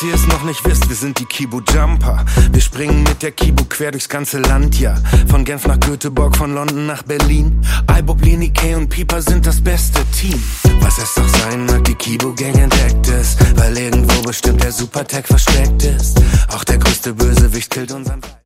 ihr es noch nicht wisst, wir sind die Kibo Jumper. Wir springen mit der Kibo quer durchs ganze Land, ja. Von Genf nach Göteborg, von London nach Berlin. Ibob, Leni, Kay und Pieper sind das beste Team. Was es doch sein mag, die Kibo-Gang entdeckt es, weil irgendwo bestimmt der Supertag versteckt ist. Auch der größte Bösewicht killt unseren